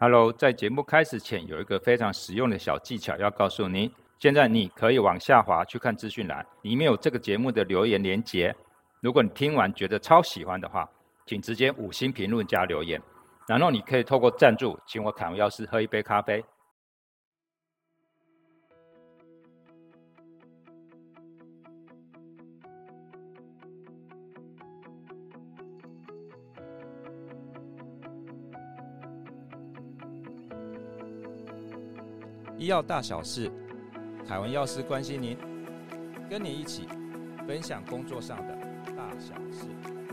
Hello，在节目开始前有一个非常实用的小技巧要告诉您。现在你可以往下滑去看资讯栏，里面有这个节目的留言连结。如果你听完觉得超喜欢的话，请直接5星评论加留言，然后你可以透过赞助请我凯文药师喝一杯咖啡。 医药大小事，凯文药师关心您，跟你一起分享工作上的大小事。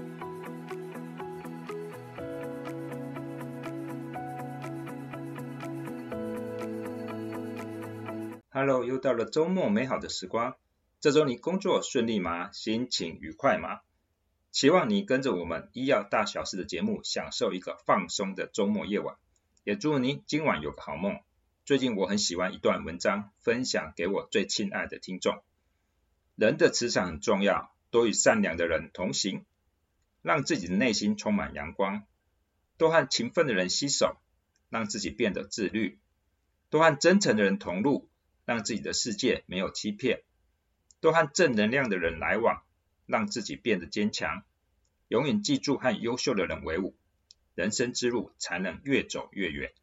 Hello， 又到了周末美好的时光。这周你工作顺利吗？心情愉快吗？期望你跟着我们医药大小事的节目，享受一个放松的周末夜晚。也祝您今晚有个好梦。最近我很喜欢一段文章，分享给我最亲爱的听众。人的磁场很重要，多与善良的人同行，让自己的内心充满阳光；多和勤奋的人携手，让自己变得自律；多和真诚的人同路，让自己的世界没有欺骗；多和正能量的人来往，让自己变得坚强。永远记住和优秀的人为伍，人生之路才能越走越远。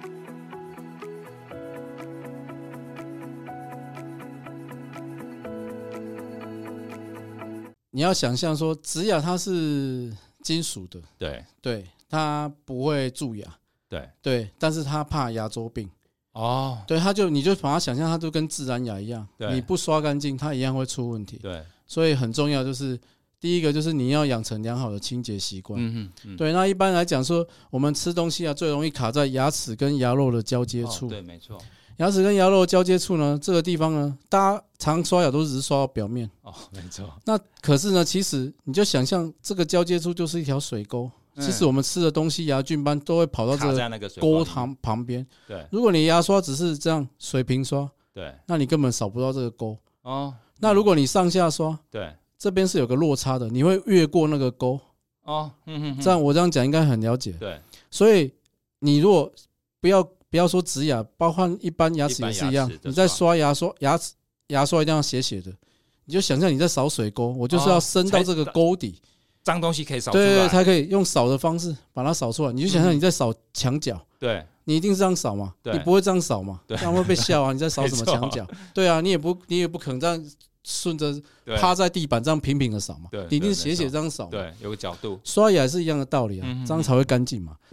你要想象说，植牙它是金属的，对，它不会蛀牙，对，但是它怕牙周病。 哦， 对，你就把它想象，它就跟自然牙一样，你不刷干净，它一样会出问题。 对， 所以很重要就是第一个就是你要养成良好的清洁习惯。对，那一般来讲说，我们吃东西啊，最容易卡在牙齿跟牙肉的交接处。 对，没错。 牙齿跟牙肉的交接处呢，这个地方呢，大家常刷牙都只是刷到表面。 没错。 那可是呢，其实你就想象这个交接处就是一条水沟。其实我们吃的东西，牙菌斑都会跑到这个沟旁边。 对， 如果你牙刷只是这样水平刷， 对， 那你根本扫不到这个沟。那如果你上下刷，对，这边是有个落差的，你会越过那个沟。这样我这样讲应该很了解。对，所以你如果不要说植牙，包括一般牙齿也是一样，你在刷牙刷一定要斜斜的，你就想象你在扫水沟，我就是要伸到这个沟底。脏东西可以扫出来， 对，才可以用扫的方式把它扫出来。你就想象你在扫墙角，对，你一定是这样扫嘛，你不会这样扫嘛，这样会被笑啊！你在扫什么墙角？对啊，你也不可能这样顺着趴在地板这样平平的扫嘛，你一定是斜斜这样扫， 对，有个角度。 刷牙也是一样的道理啊，这样才会干净嘛。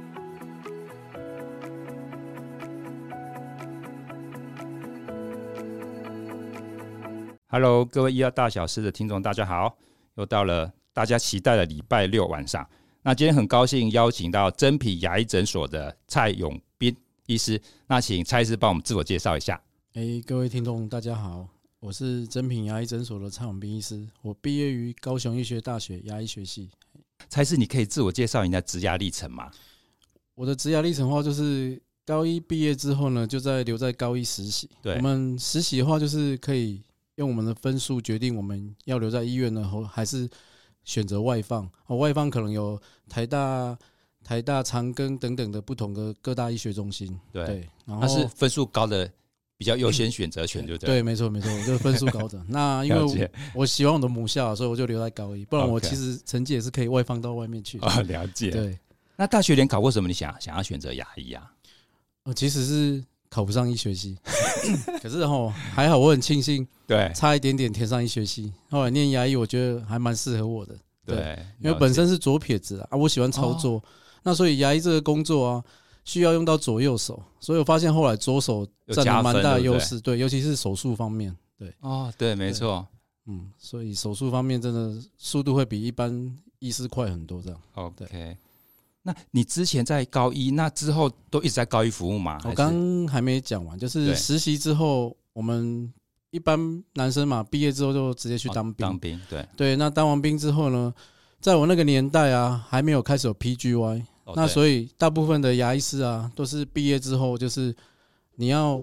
Hello， 各位医药大小事的听众，大家好，又到了大家期待的礼拜六晚上。那今天很高兴邀请到真品牙医诊所的蔡永斌医师，那请蔡医师帮我们自我介绍一下。 各位听众大家好，我是真品牙医诊所的蔡永斌医师，我毕业于高雄医学大学牙医学系。 蔡医师，你可以自我介绍你的职涯历程吗？ 我的职涯历程的话，就是高一毕业之后呢，就留在高一实习。对，我们实习的话，就是可以用我们的分数决定我们要留在医院呢，还是选择外放。外放可能有台大、长庚等等的不同的各大医学中心。对，然后它是分数高的比较优先选择权，对不对？ 对，没错，我就是分数高的。那因为我喜欢我的母校，所以我就留在高一，不然我其实成绩也是可以外放到外面去。 了解。 对， 那大学联考为什么你想要选择牙医啊？ 其实是考不上医学系，可是还好，我很庆幸，对，差一点点填上医学系。后来念牙医，我觉得还蛮适合我的，对，因为本身是左撇子啊，我喜欢操作，那所以牙医这个工作啊，需要用到左右手，所以我发现后来左手占了蛮大的优势，对，尤其是手术方面，对， 对，没错， 所以手术方面真的速度会比一般医师快很多，这样 ，OK。那你之前在高一，那之后都一直在高一服务吗？ 我刚还没讲完，就是实习之后，我们一般男生嘛，毕业之后就直接去当兵。对，那当完兵之后呢，在我那个年代啊，还没有开始有 PGY，那所以大部分的牙医师啊，都是毕业之后就是你要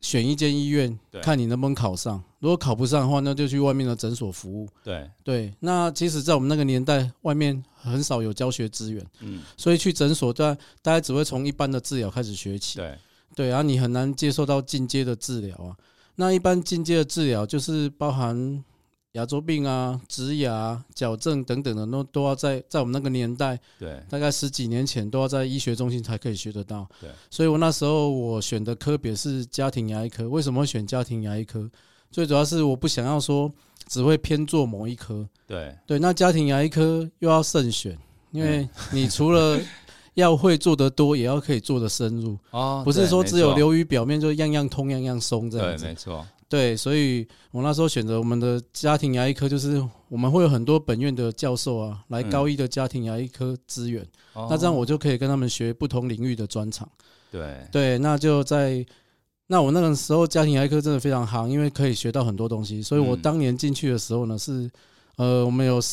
选一间医院，看你能不能考上。如果考不上的话，那就去外面的诊所服务。对，那其实，在我们那个年代，外面很少有教学资源，所以去诊所大概只会从一般的治疗开始学起。对，然后你很难接受到进阶的治疗啊。那一般进阶的治疗就是包含牙周病啊、植牙、矫正等等的，都要在我们那个年代，大概10几年前都要在医学中心才可以学得到。所以我那时候我选的科别是家庭牙医科。为什么会选家庭牙医科？最主要是我不想要说只会偏做某一科。对，那家庭牙医科又要慎选，因为你除了要会做得多，也要可以做得深入。不是说只有流于表面就样样通样样松这样子。 对，没错。 对，所以我那时候选择我们的家庭牙医科，就是我们会有很多本院的教授啊，来高一的家庭牙医科支援。那这样我就可以跟他们学不同领域的专长。对，那我那个时候家庭牙医科真的非常行，因为可以学到很多东西。所以我当年进去的时候呢，是我们有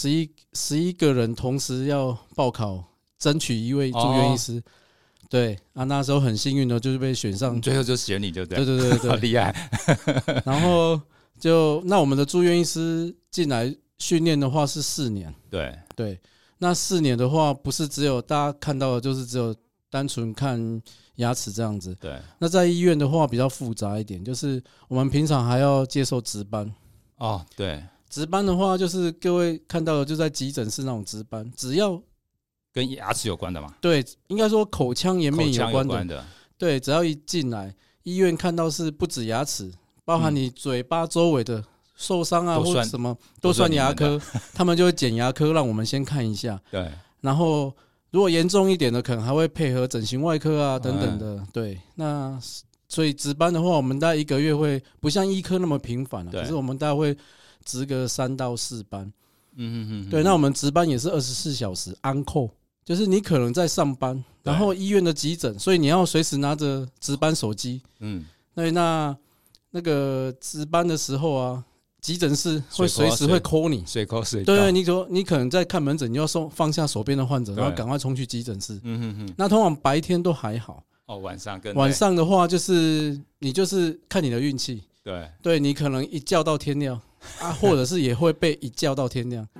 11个人同时要报考，争取一位住院医师。对啊，那时候很幸运的，就是被选上， 最后就选你，对不对？ 对， 好厉害。 然后那我们的住院医师进来训练的话是4年。对，那4年的话，不是只有大家看到的，就是只有单纯看牙齿这样子。那在医院的话比较复杂一点，就是我们平常还要接受值班。值班的话，就是各位看到的，就在急诊室那种值班，只要跟牙齿有关的嘛？ 对，应该说口腔颜面有关的。对，只要一进来医院看到是不止牙齿，包含你嘴巴周围的受伤啊，或者什么都算牙科，他们就会检牙科让我们先看一下。然后如果严重一点的，可能还会配合整形外科啊等等的。对，那所以值班的话，我们大概1个月会不像医科那么频繁可是我们大概会值个3到4班。对，那我们值班也是24小时 on call。就是你可能在上班，然后医院的急诊，所以你要随时拿着值班手机。对，那个值班的时候啊，急诊室会随时会 call 你， 随 call 随到。 对，你可能在看门诊，你要放下手边的患者，然后赶快冲去急诊室。那通常白天都还好。晚上的话，就是你就是看你的运气。对，你可能一觉到天亮啊，或者是也会被一觉到天亮。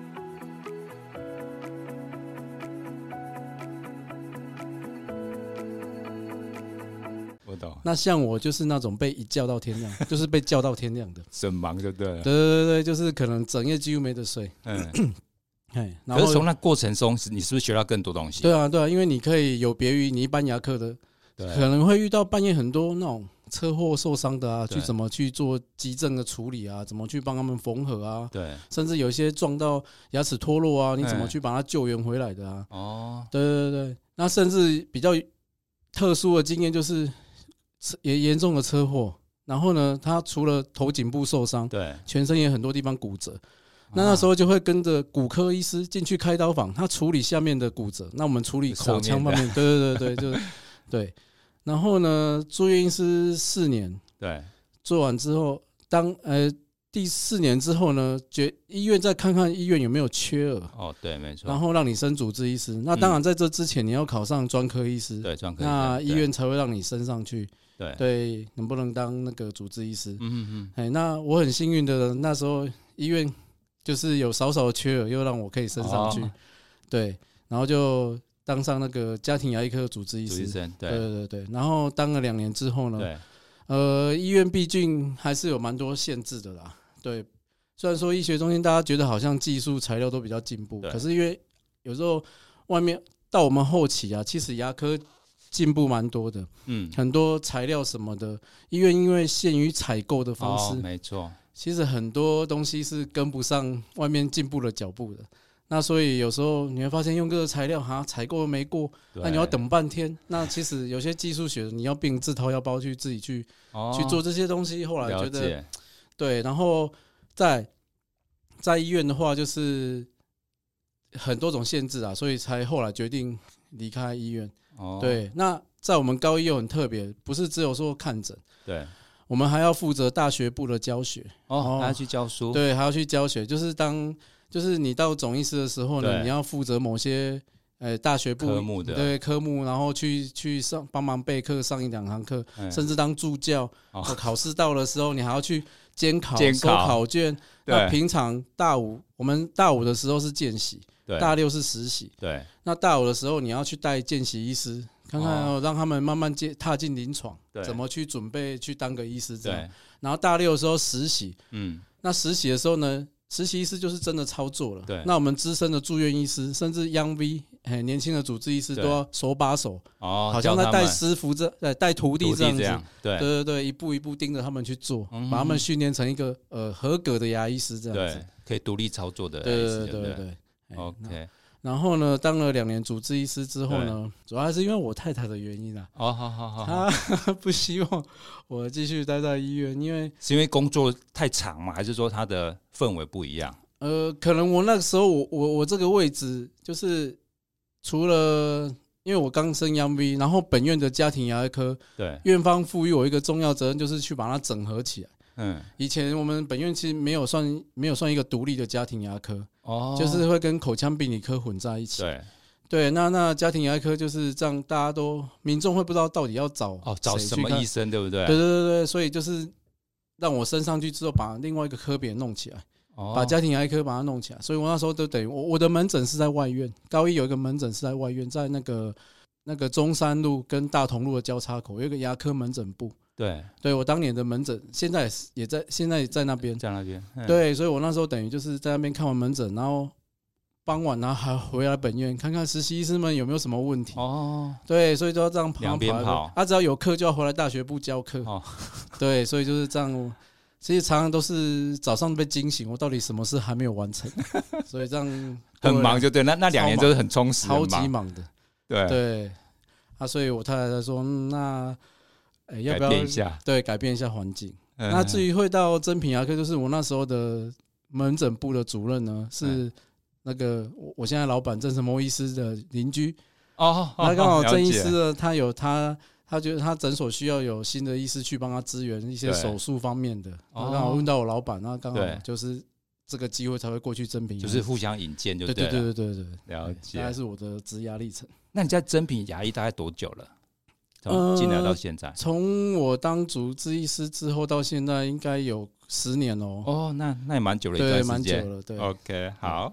那像我就是那种被一觉到天亮，就是被叫到天亮的， 很忙就对了。 对，就是可能整夜几乎没得睡。 可是从那过程中，你是不是学到更多东西？ 对啊，因为你可以有别于你一般牙科的，可能会遇到半夜很多那种车祸受伤的啊，去怎么去做急症的处理啊，怎么去帮他们缝合啊，甚至有一些撞到牙齿脱落啊，你怎么去把它救援回来的啊？对，那甚至比较特殊的经验就是严重的车祸，然后呢，他除了头颈部受伤，全身也很多地方骨折。那时候就会跟着骨科医师进去开刀房，他处理下面的骨折，那我们处理口腔方面。对，对。然后呢，住院医师4年，做完之后，第4年之后呢，医院再看看医院有没有缺额。 对，没错。 然后让你升主治医师。那当然在这之前你要考上专科医师， 专科医师， 那医院才会让你升上去。对，能不能当那个主治医师？那我很幸运的，那时候医院就是有少少的缺额，又让我可以升上去。对，然后就当上那个家庭牙医科的主治医师。对。然后当了2年之后呢，医院毕竟还是有蛮多限制的啦。对，虽然说医学中心大家觉得好像技术材料都比较进步，可是因为有时候外面到我们后期啊，其实牙科进步蛮多的。很多材料什么的，医院因为限于采购的方式， 没错， 其实很多东西是跟不上外面进步的脚步的。那所以有时候你会发现用这个材料采购没过，那你要等半天。那其实有些技术学你要并自掏腰包去自己去做这些东西。后来觉得对，然后在医院的话就是很多种限制啊，所以才后来决定离开医院。对，那在我们高医又很特别，不是只有说看诊，我们还要负责大学部的教学。 还要去教书。 对，还要去教学，就是你到总医师的时候呢，你要负责某些大学部科目的对科目，然后去上帮忙备课，上1-2堂课，甚至当助教。考试到的时候，你还要去监考收考卷。那平常我们大5的时候是见习，大6是实习。对，那大5的时候你要去带见习医师，看看让他们慢慢踏进临床，怎么去准备去当个医师这样。然后大6的时候实习，那实习的时候呢？实习医师就是真的操作了，那我们资深的住院医师，甚至 Young V 年轻的主治医师都要手把手，好像在带师傅带徒弟这样子，对，一步一步盯着他们去做，把他们训练成一个合格的牙医师这样子， 可以独立操作的， 对 ，OK。 然后呢，当了2年主治医师之后呢，主要还是因为我太太的原因啦。 好， 她不希望我继续待在医院， 是因为工作太长嘛，还是说它的氛围不一样？ 可能我那个时候我这个位置就是除了因为我刚升Young V，然后本院的家庭牙科，院方赋予我一个重要责任，就是去把它整合起来。以前我们本院其实没有算一个独立的家庭牙科，就是会跟口腔病理科混在一起。对，那家庭牙科就是这样，大家都民众会不知道到底要找什么医生，对不对？ 对，所以就是让我升上去之后，把另外一个科别弄起来，把家庭牙科把它弄起来。所以我那时候都等于我的门诊是在外院，高一有一个门诊是在外院，在那个中山路跟大同路的交叉口有一个牙科门诊部。对，我当年的门诊现在也在那边，对，所以我那时候等于就是在那边看完门诊，然后傍晚然后还回来本院看看实习医师们有没有什么问题。对，所以就要这样两边跑。 只要有课就要回来大学部教课。对，所以就是这样。其实常常都是早上被惊醒，我到底什么事还没有完成，所以这样很忙就对。那2年就是很充实， 超级忙的。 对， 所以我太太说那。要不要改变一下环境？那至于会到真品牙科，就是我那时候的门诊部的主任呢，是那个我现在老板郑成谋医师的邻居。那刚好郑医师呢，他觉得他诊所需要有新的医师去帮他支援一些手术方面的。刚好问到我老板，那刚好就是这个机会才会过去真品牙医， 就是互相引荐，就对了。 对， 了解。 大概是我的职涯历程。 那你在真品牙医大概多久了？从进来到现在， 从我当主治医师之后到现在，应该有10年哦。 那也蛮久了一段时间， 蛮久了。对 ，OK， 好。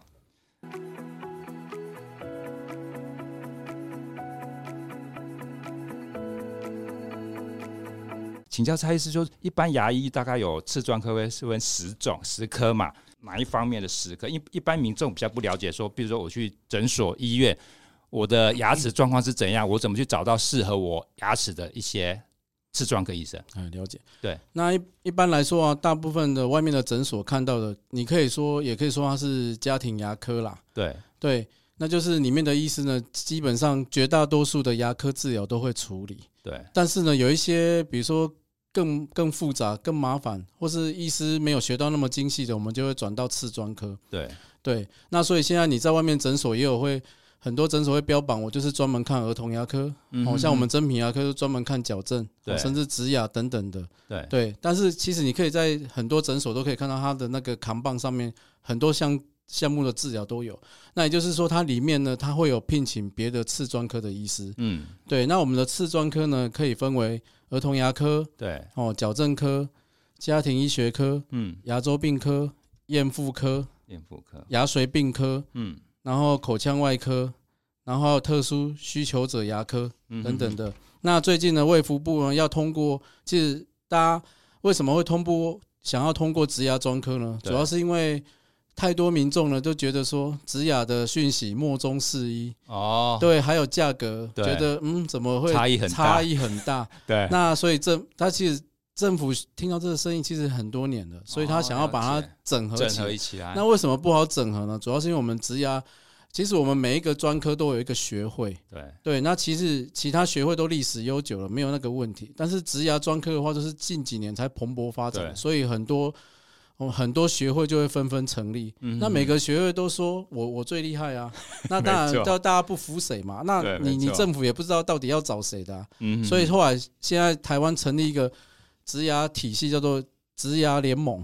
请教蔡医师，就一般牙医大概有次专科会分10科嘛？哪一方面的10科？一般民众比较不了解，说，比如说我去诊所、医院。我的牙齿状况是怎样？我怎么去找到适合我牙齿的一些次专科医生？ 了解。 对， 那一般来说大部分的外面的诊所看到的，也可以说它是家庭牙科啦。对，那就是里面的医师呢，基本上绝大多数的牙科治疗都会处理。 对， 但是呢，有一些比如说更复杂、更麻烦，或是医师没有学到那么精细的，我们就会转到次专科。对，那所以现在你在外面诊所也有很多诊所会标榜我就是专门看儿童牙科，像我们真品牙科就专门看矫正，甚至植牙等等的。对，但是其实你可以在很多诊所都可以看到它的那个扛棒上面很多项目的治疗都有。那也就是说，它里面呢，它会有聘请别的次专科的医师。对，那我们的次专科呢，可以分为儿童牙科，矫正科、家庭医学科、牙周病科、验妇科、牙髓病科，然后口腔外科，然后特殊需求者牙科等等的。那最近呢，卫福部呢要通过，其实大家为什么会想要通过植牙专科呢？主要是因为太多民众呢都觉得说植牙的讯息莫衷是一对，还有价格，觉得怎么会差异很大？ 对， 那所以他其实政府听到这个声音其实很多年了，所以他想要把它整合起来。那为什么不好整合呢？主要是因为我们植牙，其实我们每一个专科都有一个学会，对，那其实其他学会都历史悠久了，没有那个问题。但是植牙专科的话，就是近几年才蓬勃发展，所以很多学会就会纷纷成立。那每个学会都说我最厉害啊，那当然叫大家不服谁嘛。那你政府也不知道到底要找谁的所以后来现在台湾成立一个植牙体系，叫做植牙联盟。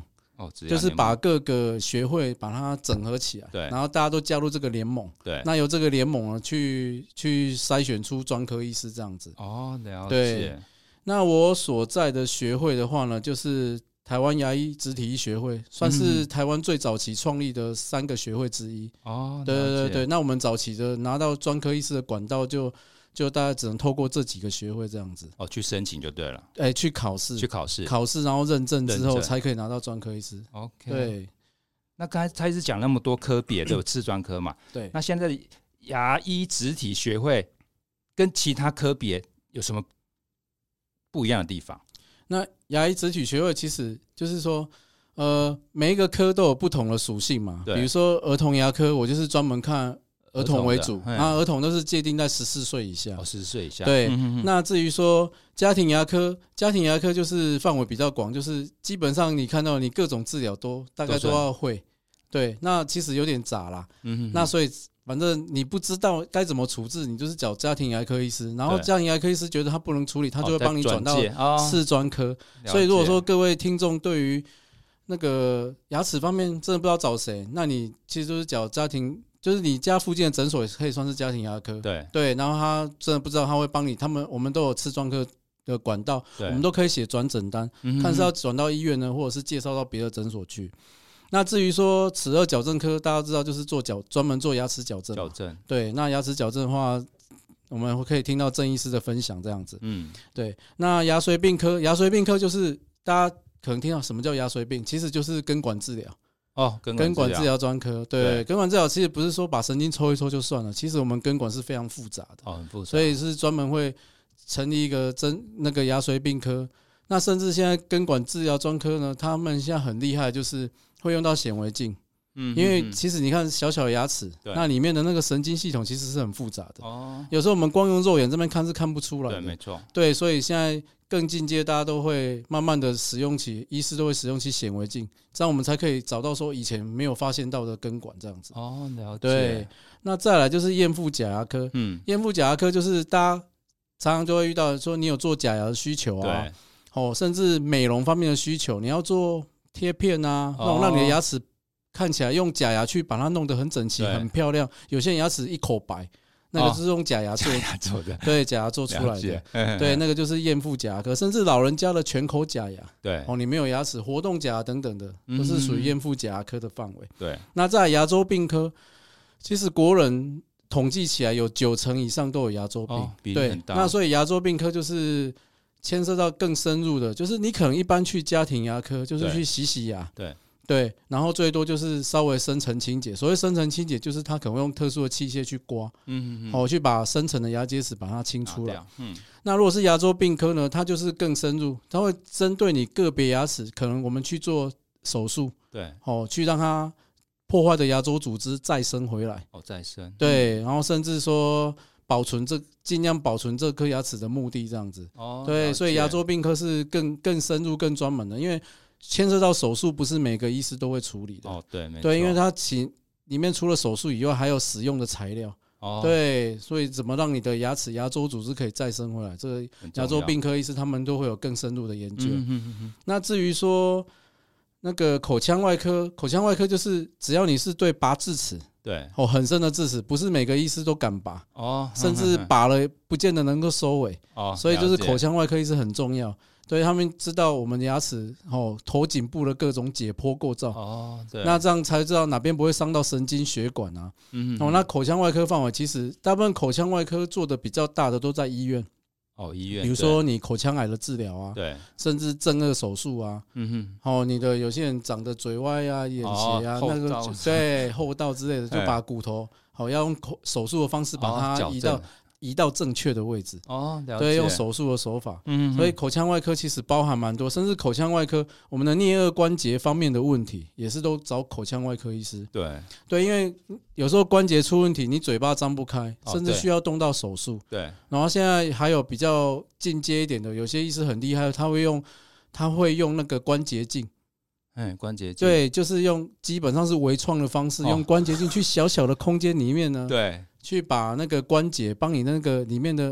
就是把各个学会把它整合起来，对，然后大家都加入这个联盟， 对， 那由这个联盟呢去筛选出专科医师这样子。 了解。 对，那我所在的学会的话呢，就是台湾牙医植体医学会，算是台湾最早期创立的3个学会之一。对，那我们早期的拿到专科医师的管道就大概只能透过这几个学会这样子去申请就对了。 去考试，然后认证之后才可以拿到专科医师。 OK， 对。 那刚才他一直讲那么多科别都有次专科嘛？ 对。 那现在牙医植体学会跟其他科别有什么不一样的地方？ 那牙医植体学会其实就是说，每一个科都有不同的属性嘛。比如说儿童牙科，我就是专门看儿童为主，那儿童都是界定在14岁以下。 14岁以下。 对。那至于说家庭牙科就是范围比较广，就是基本上你看到你各种治疗大概都要会。对。那其实有点杂啦。那所以反正你不知道该怎么处置，你就是找家庭牙科医师，然后家庭牙科医师觉得他不能处理，他就会帮你转到次专科。所以如果说各位听众对于那个牙齿方面真的不知道找谁，那你其实就是找家庭，就是你家附近的诊所也可以算是家庭牙科。对，然后他真的不知道，他会帮你，我们都有次专科的管道，我们都可以写转诊单，看是要转到医院呢，或者是介绍到别的诊所去。那至于说齿颚矫正科，大家知道就是专门做牙齿矫正。对，那牙齿矫正的话，我们可以听到郑医师的分享这样子。对。那牙髓病科就是大家可能听到什么叫牙髓病，其实就是根管治疗。根管治疗专科。对，根管治疗其实不是说把神经抽一抽就算了，其实我们根管是非常复杂的。 很复杂。 所以是专门会成立一个那个牙髓病科。那甚至现在根管治疗专科呢，他们现在很厉害，就是会用到显微镜。因为其实你看小小的牙齿，那里面的那个神经系统其实是很复杂的。有时候我们光用肉眼这边看是看不出来的。 对，没错。 对，所以现在更进阶，大家都会慢慢的医师都会使用起显微镜，这样我们才可以找到说以前没有发现到的根管这样子。 了解。 对，那再来就是验复假牙科。验复假牙科就是大家常常就会遇到说你有做假牙的需求啊。甚至美容方面的需求，你要做贴片啊，那种让你的牙齿看起来用假牙去把它弄得很整齐、很漂亮。有些人牙齿一口白，那个是用假牙做的。对，假牙做出来的。对，那个就是验复假牙科，甚至老人家的全口假牙。 对。 你没有牙齿活动假牙等等的，都是属于验复假牙科的范围。 对。 那在牙周病科，其实国人统计起来有90%以上都有牙周病。 比例很大。 那所以牙周病科就是牵涉到更深入的，就是你可能一般去家庭牙科就是去洗牙。对，然后最多就是稍微深层清洁。所谓深层清洁，就是他可能会用特殊的器械去刮，去把深层的牙结石把它清出来。那如果是牙周病科呢，它就是更深入，它会针对你个别牙齿，可能我们去做手术，去让它破坏的牙周组织再生回来。 再生。对， 然后甚至说尽量保存这颗牙齿的目的这样子。对，所以牙周病科是更深入、更专门的，因为牵涉到手术，不是每个医师都会处理的。 对，没错。 对，因为它里面除了手术以外，还有使用的材料。对，所以怎么让你的牙周组织可以再生回来，这个牙周病科医师他们都会有更深入的研究。那至于说那个口腔外科就是只要你是对拔智齿。 对， 很深的智齿，不是每个医师都敢拔。甚至拔了不见得能够收尾。所以就是口腔外科医师很重要。对，他们知道我们牙齿头颈部的各种解剖构造。对，那这样才知道哪边不会伤到神经血管啊。那口腔外科范围其实大部分口腔外科做的比较大的都在医院。 医院， 比如说你口腔癌的治疗啊， 对， 甚至正颌手术啊，你的有些人长得嘴歪啊、眼斜啊，那个对后道之类的，就把骨头要用手术的方式把它移到正确的位置。 了解。 对，用手术的手法。所以口腔外科其实包含蛮多，甚至口腔外科我们的颞颌关节方面的问题，也是都找口腔外科医师。对，因为有时候关节出问题，你嘴巴张不开，甚至需要动到手术。 对。 然后现在还有比较进阶一点的，有些医师很厉害，他会用那个关节镜。 关节镜。 对，就是基本上是微创的方式，用关节镜去小小的空间里面呢。对。去把那个关节帮你那个里面的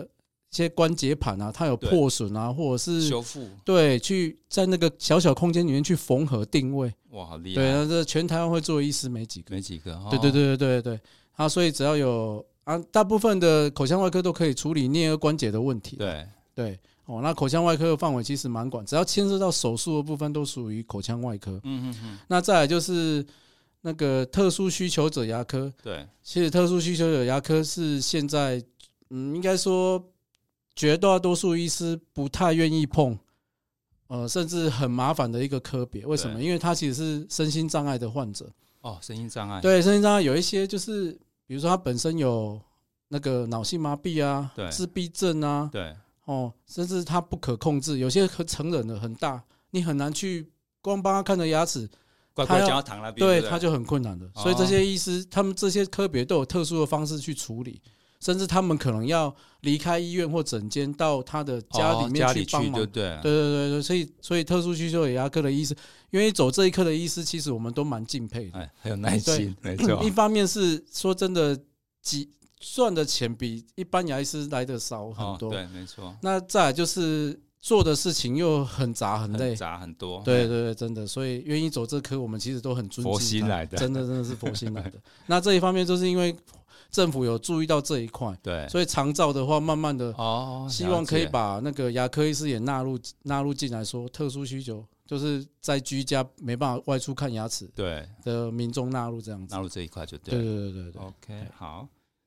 些关节盘啊，它有破损啊，或者是修复， 对，去在那个小小空间里面去缝合定位。 哇，好厉害！ 对，这全台湾会做的医师没几个，对。啊，所以只要有啊，大部分的口腔外科都可以处理颞颌关节的问题。对。那口腔外科的范围其实蛮广，只要牵涉到手术的部分都属于口腔外科。那再来就是那个特殊需求者牙科。对，其实特殊需求者牙科是现在应该说绝大多数医师不太愿意碰，甚至很麻烦的一个科别。为什么？因为他其实是身心障碍的患者。 身心障碍。 对，身心障碍有一些就是，比如说他本身有那个脑性麻痹啊，自闭症啊，对。甚至他不可控制，有些成人的很大，你很难去光帮他看着牙齿， 乖乖讲到躺那边， 对，他就很困难的。所以这些医师，他们这些科别都有特殊的方式去处理，甚至他们可能要离开医院或诊间，到他的家里面去帮忙。对，所以特殊需求牙科的医师，愿意走这一科的医师，其实我们都蛮敬佩的， 很有耐心，没错。 一方面是说真的，赚的钱比一般牙医师来的少很多， 对，没错。 那再来就是做的事情又很杂很累， 很多， 对，真的，所以愿意走这科，我们其实都很尊敬。 佛心来的， 真的是佛心来的。那这一方面就是因为政府有注意到这一块，对，所以长照的话，慢慢的希望可以把那个牙科医师也纳入进来，说特殊需求就是在居家没办法外出看牙齿的民众纳入这样子， 纳入这一块就对。 对。 OK， 好。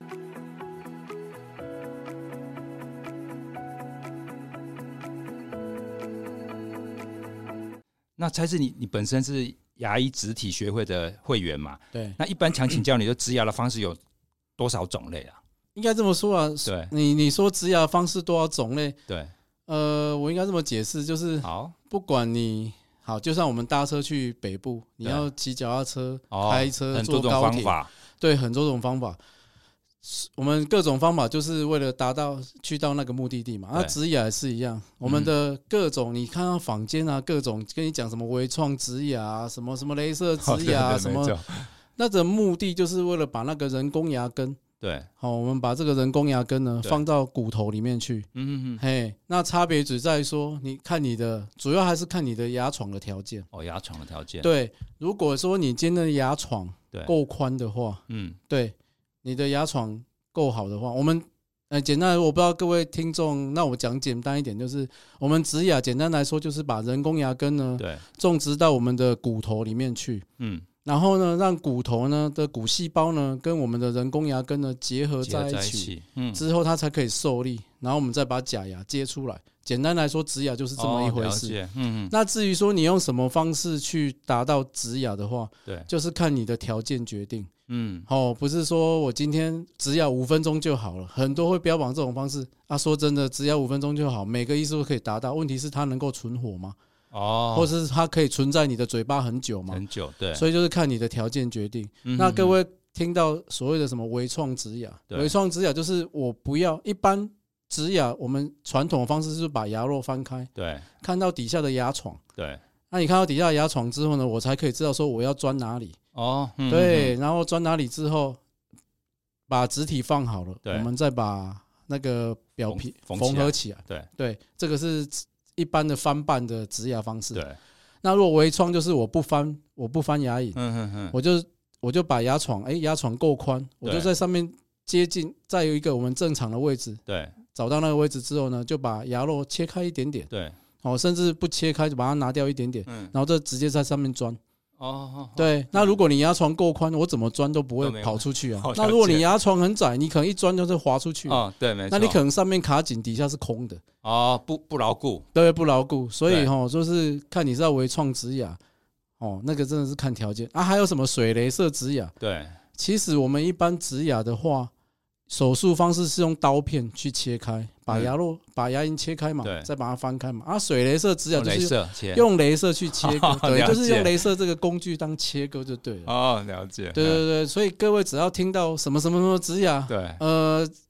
那蔡司你本身是牙医植体学会的会员嘛？ 对。 那一般想请教你的植牙的方式有多少种类啊？ 应该这么说啊。对。你说植牙的方式多少种类？ 对。 我应该这么解释，就是不管你好，就像我们搭车去北部，你要骑脚踏车、开车、坐高铁，对，很多种方法。我们各种方法就是为了去到那个目的地嘛。那植牙也是一样，我们的各种你看到坊间啊，各种跟你讲什么微创植牙啊，什么雷射植牙啊，什么，那的目的就是为了把那个人工牙根，对，我们把这个人工牙根呢放到骨头里面去。那差别只在于说，主要还是看你的牙床的条件。 牙床的条件。对， 如果说你今天的牙床够宽的话，对。你的牙床够好的话，我们简单，我不知道各位听众，那我讲简单一点，就是我们植牙简单来说，就是把人工牙根呢种植到我们的骨头里面去，然后呢，让骨头呢的骨细胞呢跟我们的人工牙根呢结合在一起，之后它才可以受力，然后我们再把假牙接出来。简单来说，植牙就是这么一回事。那至于说你用什么方式去达到植牙的话，就是看你的条件决定。不是说我今天植牙5分钟就好了，很多会标榜这种方式啊。说真的，植牙5分钟就好，每个医师都可以达到。问题是它能够存活吗？或是它可以存在你的嘴巴很久吗？ 很久，对。 所以就是看你的条件决定。那各位听到所谓的什么微创植牙，微创植牙就是我不要一般植牙，我们传统的方式是把牙肉翻开，对，看到底下的牙床，对。那你看到底下的牙床之后呢，我才可以知道说我要钻哪里。对，然后钻哪里之后，把植体放好了，我们再把那个表皮缝合起来。对，这个是一般的翻瓣的植牙方式。对，那如果微创就是我不翻牙龈，我就把牙床够宽，我就在上面接近，再有一个我们正常的位置。对，找到那个位置之后呢，就把牙肉切开一点点。对，甚至不切开就把它拿掉一点点，然后就直接在上面钻。对，那如果你牙床够宽，我怎么钻都不会跑出去啊。那如果你牙床很窄，你可能一钻就是滑出去。 对，没错。 那你可能上面卡紧，底下是空的。 不牢固。 对，不牢固。所以就是看你是要微创植牙，那个真的是看条件啊。还有什么水雷射植牙？对，其实我们一般植牙的话，手术方式是用刀片去切开，把牙龈切开嘛，再把它翻开嘛。水雷射植牙就是用雷射去切割，对，就是用雷射这个工具当切割就对了。 了解。 对，所以各位只要听到什么植牙，对，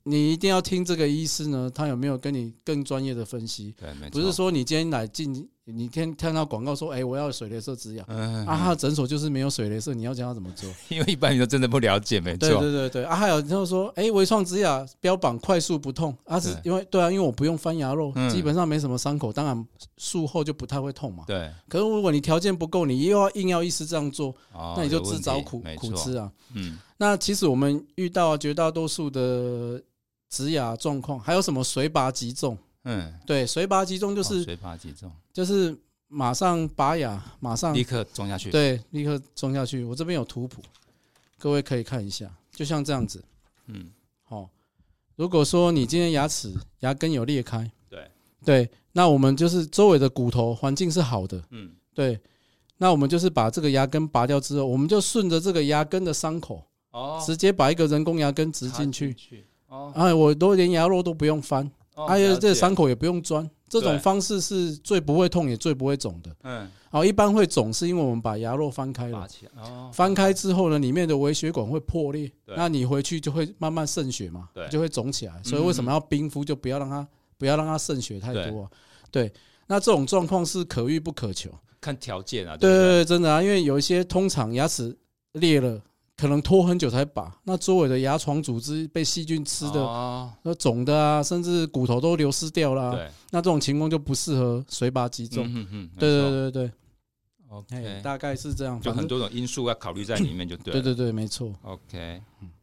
你一定要听这个医师呢，他有没有跟你更专业的分析？ 对，没错。 不是说你今天来你看到广告说，我要水雷射植牙，他的诊所就是没有水雷射，你要教他怎么做？ 因为一般人都真的不了解，没错。 对。还有就是说，微创植牙标榜快速不痛，是因为我不用翻牙肉，基本上没什么伤口，当然术后就不太会痛嘛。 对。 可是如果你条件不够，你又硬要医师这样做，那你就自找苦吃啊。那其实我们遇到绝大多数的植牙状况，还有什么水拔即中？对，水拔即中就是水拔即中， 就是马上拔牙，马上立刻种下去。 对，立刻种下去。我这边有图谱，各位可以看一下，就像这样子。如果说你今天牙根有裂开，对，那我们就是周围的骨头环境是好的，对，那我们就是把这个牙根拔掉之后，我们就顺着这个牙根的伤口，直接把一个人工牙根植进去。我都连牙肉都不用翻。这个伤口也不用钻，这种方式是最不会痛也最不会肿的。一般会肿是因为我们把牙肉翻开了，翻开之后呢，里面的微血管会破裂，那你回去就会慢慢渗血嘛，就会肿起来。所以为什么要冰敷，就不要让它渗血太多。对，那这种状况是可遇不可求， 看条件啊。 对，真的啊，因为有一些通常牙齿裂了，可能拖很久才拔，那周围的牙床组织被细菌吃的，肿的啊，甚至骨头都流失掉了。那这种情况就不适合水拔即中。对。OK， 大概是这样， 就很多种因素要考虑在里面，就对了。 对，没错。 OK。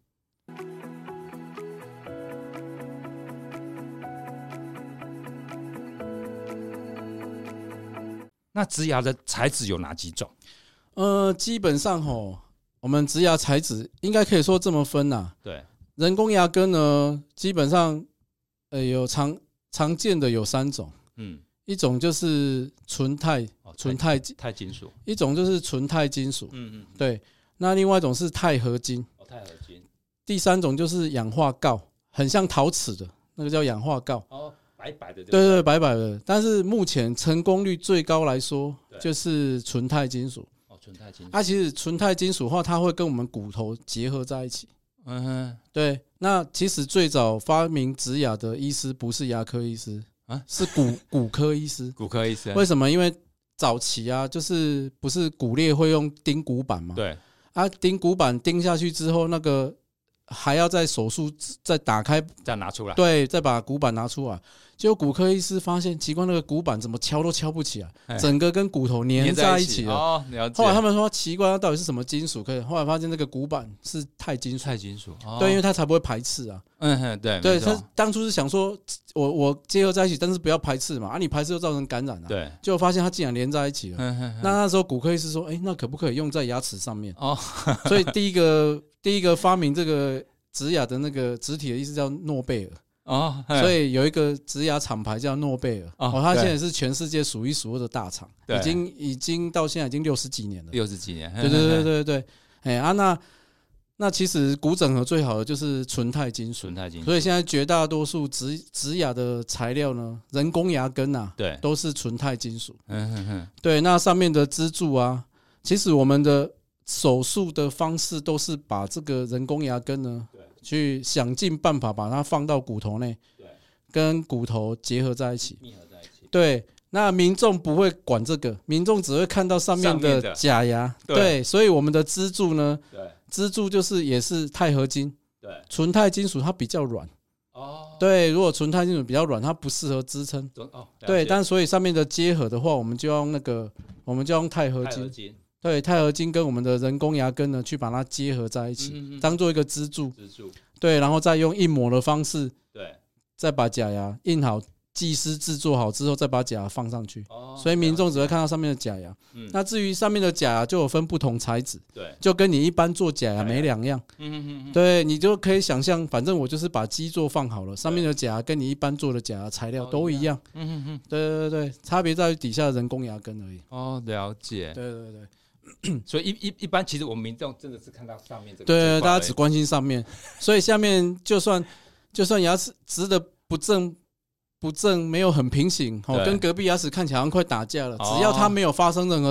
那植牙的材质有哪几种？ 基本上我们植牙材质应该可以说这么分呐。 对， 人工牙根呢，基本上有常见的有3种。一种就是纯钛金属， 一种就是纯钛金属。对。那另外一种是钛合金。 钛合金。 第3种就是氧化锆，很像陶瓷的那个叫氧化锆。 白白的。 对，白白的。但是目前成功率最高来说，就是纯钛金属。 纯钛金属。 其实纯钛金属的话，它会跟我们骨头结合在一起。对。那其实最早发明植牙的医师不是牙科医师，是骨科医师。 骨科医师。 为什么？因为早期就是不是骨裂会用钉骨板嘛？ 对。 钉骨板钉下去之后，那个还要在手术再打开， 再拿出来。 对，再把骨板拿出来。结果骨科医师发现奇怪，那个骨板怎么敲都敲不起来，整个跟骨头粘在一起了。 了解。 后来他们说奇怪，它到底是什么金属？后来发现那个骨板是钛金属。对，因为它才不会排斥啊。对，他当初是想说我结合在一起，但是不要排斥嘛。你排斥又造成感染啊。 对。 结果发现它竟然连在一起了。那时候骨科医师说，那可不可以用在牙齿上面？所以第一个发明这个植牙的那个植体的意思叫诺贝尔。所以有一个植牙厂牌叫诺贝尔。它现在是全世界数一数二的大厂，已经到现在已经60几年了。 60几年。 对。那其实骨整合最好的就是纯钛金属。所以现在绝大多数植牙的材料呢，人工牙根都是纯钛金属。对，那上面的支柱其实我们的手术的方式都是把这个人工牙根呢，去想尽办法把它放到骨头内，跟骨头结合在一起，密合在一起。对，那民众不会管这个，民众只会看到上面的假牙。对，所以我们的支柱呢，支柱就是也是钛合金。对，纯钛金属它比较软。对，如果纯钛金属比较软，它不适合支撑。对，但所以上面的结合的话，我们就用钛合金。对，钛合金跟我们的人工牙根呢，去把它结合在一起，当做一个支柱。对，然后再用印模的方式，再把假牙印好，技师制作好之后，再把假牙放上去。所以民众只会看到上面的假牙。那至于上面的假牙，就有分不同材质，就跟你一般做假牙没两样。对，你就可以想象，反正我就是把基座放好了，上面的假牙跟你一般做的假牙材料都一样。对，差别在于底下的人工牙根而已。 了解。 对。 所以一般其实我们民众真的是看到上面这个， 对，大家只关心上面，所以下面就算牙齿直的不正，没有很平行，跟隔壁牙齿看起来好像快打架了，只要它没有发生任何事，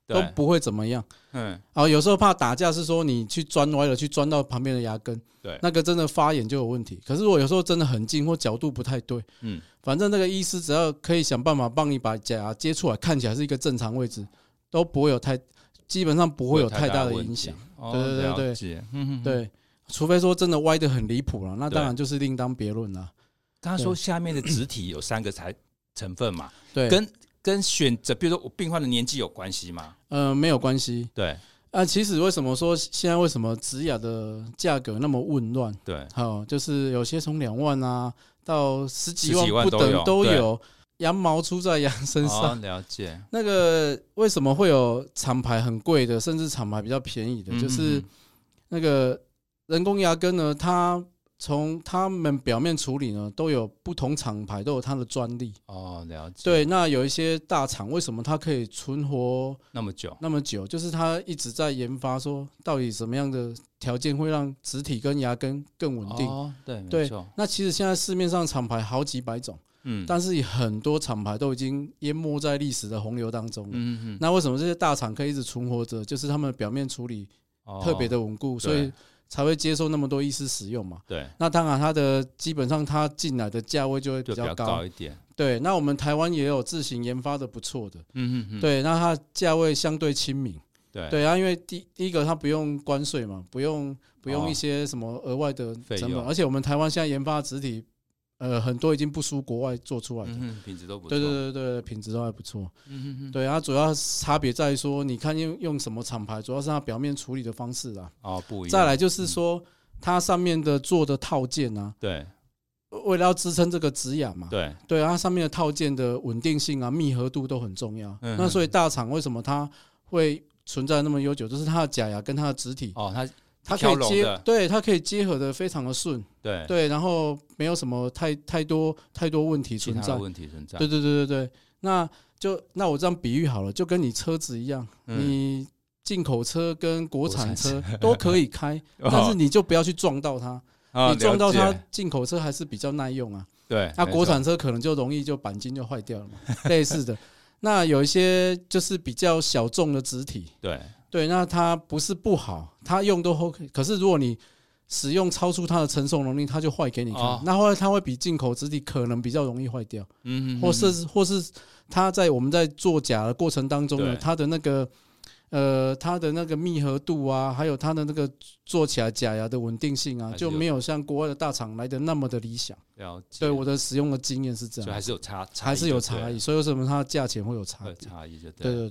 都不会怎么样。有时候怕打架是说你去钻歪了，去钻到旁边的牙根，对，那个真的发炎就有问题。可是如果有时候真的很近或角度不太对，反正那个医师只要可以想办法帮你把假牙接出来，看起来是一个正常位置，都不会有基本上不会有太大的影响。对，除非说真的歪得很离谱了，那当然就是另当别论了。 刚刚说下面的植体有3个成分嘛， 对， 跟选择，比如说我病患的年纪有关系吗？ 没有关系。 对， 其实为什么说现在为什么植牙的价格那么混乱？ 对， 就是有些从2万啊到10几万不等都有，羊毛出在羊身上。 了解。 那个为什么会有厂牌很贵的，甚至厂牌比较便宜的？就是那个人工牙根呢，它从他们表面处理呢，都有不同厂牌都有它的专利。 了解。 对，那有一些大厂为什么它可以存活那么久？ 就是它一直在研发，说到底什么样的条件会让植体跟牙根更稳定。 对，没错。 那其实现在市面上厂牌好几百种，但是很多厂牌都已经淹没在历史的洪流当中了。那为什么这些大厂可以一直存活着？就是他们的表面处理特别的稳固，所以才会接受那么多医师使用嘛。 对， 那当然它的基本上它进来的价位就会比较高一点。 对，那我们台湾也有自行研发的不错的。对，那它价位相对亲民。对啊，因为第一个它不用关税嘛，不用一些什么额外的成本，而且我们台湾现在研发的植体很多已经不输国外做出来的， 品质都不错。 对，品质都还不错。对，它主要差别在于说，你看用什么厂牌，主要是它表面处理的方式啦。 不一样。 再来就是说，它上面的做的套件啊， 对， 为了要支撑这个植牙嘛， 对， 它上面的套件的稳定性啊、密合度都很重要。那所以大厂为什么它会存在那么悠久，就是它的假牙跟它的植体，它可以它可以结合的非常的顺，对，然后没有什么太多问题存在，对，那我这样比喻好了，就跟你车子一样，你进口车跟国产车都可以开，但是你就不要去撞到它，你撞到它，进口车还是比较耐用啊， 对， 那国产车可能就容易就钣金就坏掉了嘛，类似的。那有一些就是比较小众的植体，对，那它不是不好，它用都 OK。可是如果你使用超出它的承受能力，它就坏给你看。那后来它会比进口植体可能比较容易坏掉，或是它我们在做假的过程当中呢，它的那个密合度啊，还有它的那个做起来假牙的稳定性啊，就没有像国外的大厂来的那么的理想。 了解。 对，我的使用的经验是这样， 所以还是有差异， 还是有差异。所以为什么它的价钱会有差异？ 对。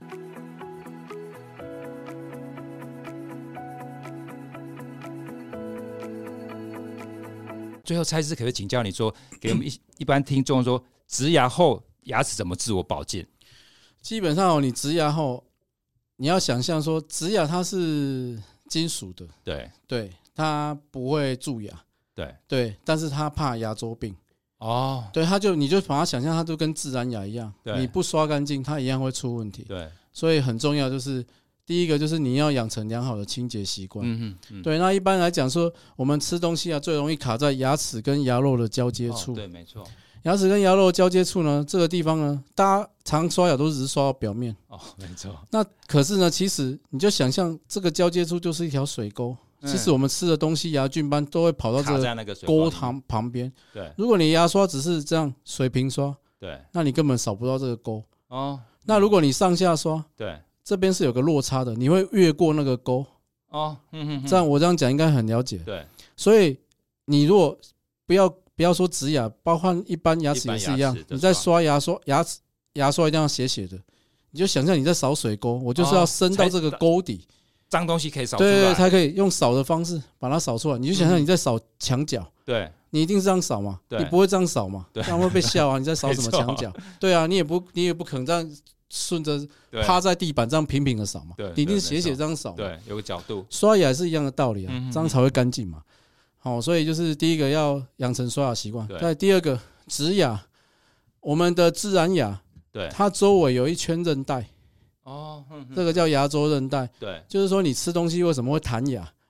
最后，蔡医师可不可以请教你说，给我们一般听众说，植牙后牙齿怎么自我保健？ 基本上你植牙后，你要想象说，植牙它是金属的，对，它不会蛀牙，对，但是它怕牙周病。对，你就把它想象，它就跟自然牙一样，你不刷干净，它一样会出问题。对，所以很重要就是第一个就是你要养成良好的清洁习惯。对，那一般来讲说，我们吃东西啊，最容易卡在牙齿跟牙肉的交接处。 对，没错。 牙齿跟牙肉的交接处呢，这个地方呢，大家常刷牙都只是刷到表面。 没错。 那可是呢，其实你就想象这个交接处就是一条水沟。其实我们吃的东西，牙菌斑都会跑到这个沟旁边。对，如果你牙刷只是这样水平刷，那你根本扫不到这个沟。那如果你上下刷，这边是有个落差的，你会越过那个沟。这样我这样讲应该很了解。对，所以你如果不要说植牙，包括一般牙齿也是一样，你在刷牙刷一定要斜斜的，你就想象你在扫水沟，我就是要伸到这个沟底。 脏东西可以扫出来， 对，才可以用扫的方式把它扫出来。你就想象你在扫墙角，你一定是这样扫嘛，你不会这样扫嘛，这样会被笑啊！你在扫什么墙角？对啊，你也不可能这样顺着趴在地板这样平平的扫嘛，你一定斜斜这样扫， 对，有个角度。 刷牙也是一样的道理啊，这样才会干净嘛。好，所以就是第一个要养成刷牙习惯，再第二个植牙，我们的自然牙，它周围有一圈韧带。这个叫牙周韧带，就是说你吃东西为什么会弹牙？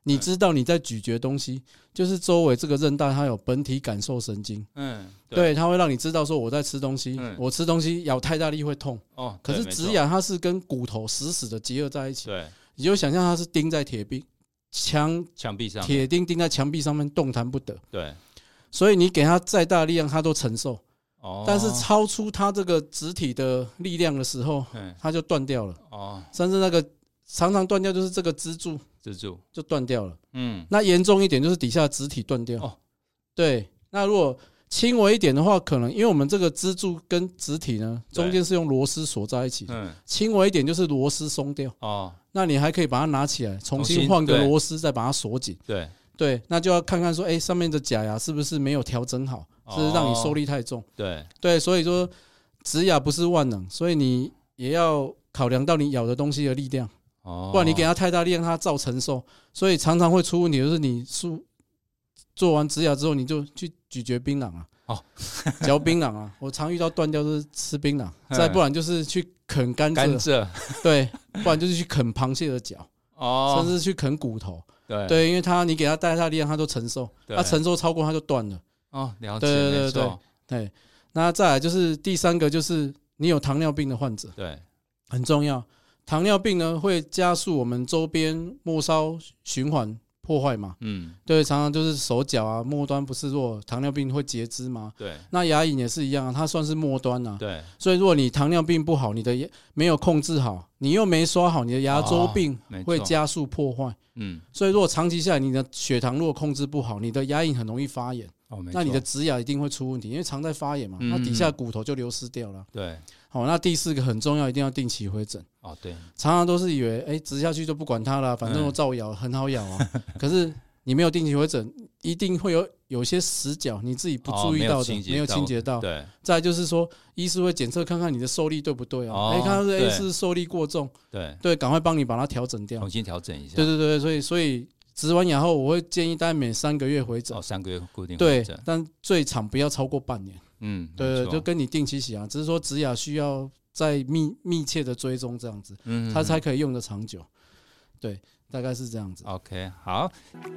你知道你在咀嚼东西，就是周围这个韧带它有本体感受神经，对，它会让你知道说我在吃东西，我吃东西咬太大力会痛。可是植牙它是跟骨头死死的结合在一起，对，你就想象它是钉在墙壁上，铁钉钉在墙壁上面动弹不得，对，所以你给它再大力量它都承受。但是超出它这个植体的力量的时候，它就断掉了。甚至那个常常断掉就是这个支柱就断掉了。那严重一点就是底下植体断掉。对，那如果轻微一点的话，可能因为我们这个支柱跟植体呢中间是用螺丝锁在一起，轻微一点就是螺丝松掉。那你还可以把它拿起来，重新换个螺丝再把它锁紧。对，那就要看看说，上面的假牙是不是没有调整好，是让你受力太重。对，所以说植牙不是万能，所以你也要考量到你咬的东西的力量，不然你给它太大力量，它照承受，所以常常会出问题，就是你做完植牙之后，你就去咀嚼槟榔啊，嚼槟榔啊，我常遇到断掉就是吃槟榔，再不然就是去啃甘蔗，对，不然就是去啃螃蟹的脚，甚至去啃骨头。对，因为你给他带他力量，他都承受，他承受超过他就断了。 了解， 对。那再来就是第三个，就是你有糖尿病的患者，对，很重要。糖尿病呢会加速我们周边末梢循环破坏嘛，对，常常就是手脚啊末端不是弱，糖尿病会截肢嘛，对。那牙龈也是一样，它算是末端啊，对。所以如果你糖尿病不好，你的没有控制好，你又没刷好，你的牙周病会加速破坏。所以如果长期下来，你的血糖如果控制不好，你的牙龈很容易发炎，那你的植牙一定会出问题，因为常在发炎嘛，那底下骨头就流失掉了。对，好，那第四个很重要，一定要定期回诊。对，常常都是以为植下去就不管它了，反正我照咬，很好咬啊。可是你没有定期回诊，一定会有些死角，你自己不注意到的，没有清洁到。对，再来就是说，医师会检测看看你的受力对不对啊？看到是受力过重，对，赶快帮你把它调整掉， 重新调整一下。 对，所以植完牙后，我会建议大概每3个月回诊。 3个月固定回诊。对，但最长不要超过半年。对，就跟你定期洗牙，只是说植牙需要再密切的追踪这样子，它才可以用得长久。对，大概是这样子。 OK， 好。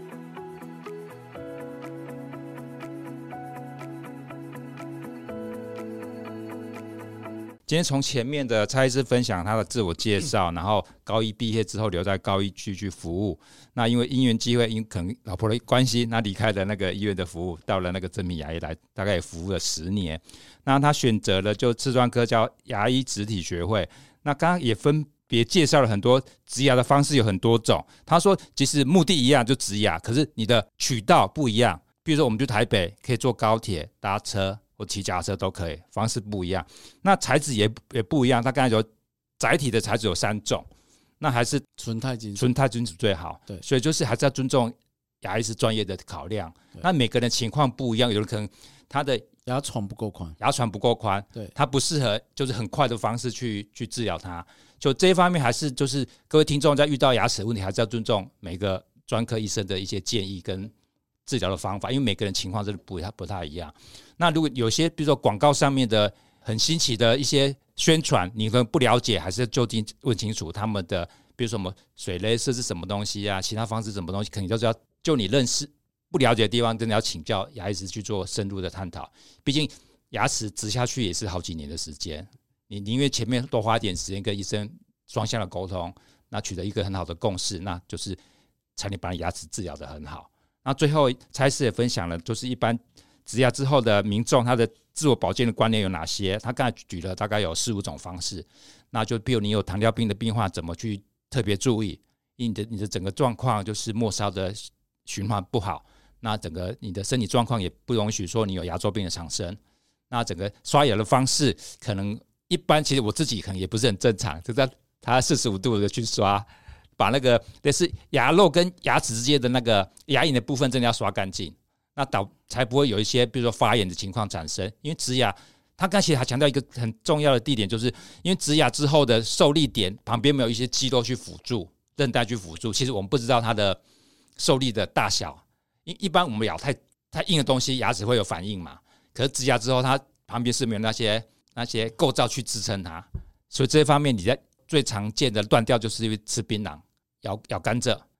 今天从前面的蔡医师分享他的自我介绍，然后高一毕业之后留在高一区去服务。那因为因缘机会，因可能老婆的关系，那离开了那个医院的服务，到了那个真品牙医来，大概也服务了10年。那他选择了就次专科叫牙医植体学会。那刚刚也分别介绍了很多植牙的方式有很多种。他说其实目的一样，就植牙，可是你的渠道不一样。比如说我们去台北可以坐高铁、搭车或骑脚踏车都可以，方式不一样。那材质也不一样，他刚才说载体的材质有3种，那还是纯钛金属最好。对，所以就是还是要尊重牙医师专业的考量。那每个人情况不一样，有的可能他的牙床不够宽，对，他不适合就是很快的方式去治疗它。就这一方面，还是就是各位听众在遇到牙齿问题，还是要尊重每个专科医生的一些建议跟治疗的方法，因为每个人情况真的不太一样。那如果有些比如说广告上面的很新奇的一些宣传，你可能不了解，还是就近问清楚他们的，比如说什么水雷射是什么东西啊，其他方式什么东西，肯定就是要就你认识不了解的地方，真的要请教牙医师去做深入的探讨。毕竟牙齿植下去也是好几年的时间，你宁愿前面多花一点时间跟医生双向的沟通，那取得一个很好的共识，那就是才能把牙齿治疗得很好。那最后蔡医师也分享了，就是一般植牙之后的民众他的自我保健的观念有哪些。他刚才举了大概有4-5种方式，那就比如你有糖尿病的病患怎么去特别注意，因为你的整个状况就是末梢的循环不好，那整个你的身体状况也不容许说你有牙周病的产生。那整个刷牙的方式可能一般，其实我自己可能也不是很正常，就在它45度的去刷，把那个类似牙肉跟牙齿之间的那个牙龈的部分真的要刷干净，那才不会有一些比如说发炎的情况产生。因为植牙他刚才还强调一个很重要的地点，就是因为植牙之后的受力点旁边没有一些肌肉去辅助，韧带去辅助，其实我们不知道它的受力的大小。一般我们咬太硬的东西牙齿会有反应嘛，可是植牙之后它旁边是没有那些构造去支撑它，所以这一方面你在最常见的断掉就是因为吃槟榔、咬甘蔗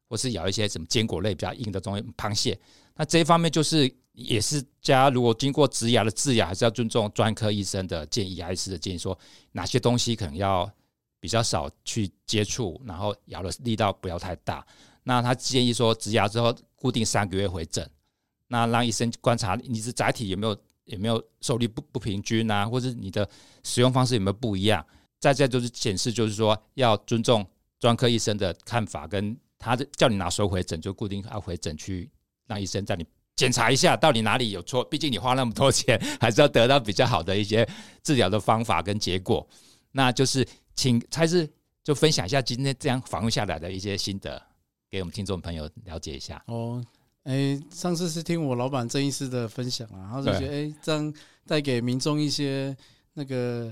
或是咬一些什么坚果类比较硬的东西，螃蟹。那这一方面就是也是如果经过植牙的治疗，还是要尊重专科医生的建议，牙医师的建议，说哪些东西可能要比较少去接触，然后咬的力道不要太大。那他建议说植牙之后固定3个月回诊，那让医生观察你的载体有没有受力不平均啊，或者你的使用方式有没有不一样。再就是显示就是说要尊重专科医生的看法，跟他叫你哪时候回诊就固定要回诊去让医生叫你检查一下到底哪里有错，毕竟你花那么多钱还是要得到比较好的一些治疗的方法跟结果。那就是请蔡医师就分享一下今天这样访问下来的一些心得给我们听众朋友了解一下。 上次是听我老板郑医师的分享啊，他就觉得这样带给民众一些那个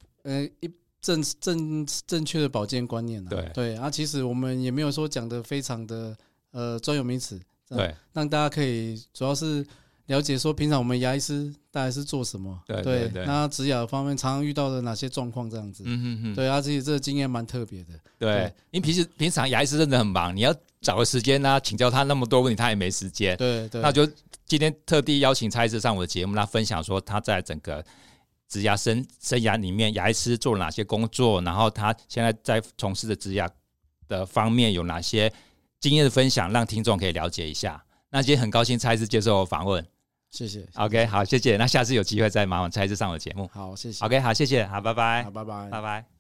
正确的保健观念啊。对啊，其实我们也没有说讲的非常的专有名词，对，让大家可以主要是了解说平常我们牙医师大概是做什么，对，那植牙方面常常遇到的哪些状况这样子。对啊，其实这个经验蛮特别的。 对，因为平常牙医师真的很忙，你要找个时间啊请教他那么多问题，他也没时间。对，那就今天特地邀请蔡医师上我的节目，他分享说他在整个植牙生涯里面，牙医师做了哪些工作，然后他现在在从事的植牙的方面有哪些经验的分享，让听众可以了解一下。那今天很高兴蔡医师接受我访问， 谢谢。 OK， 好，谢谢。那下次有机会再麻烦蔡医师上我的节目。 好，谢谢。 OK， 好，谢谢，好，拜拜。 好，拜拜， 拜拜。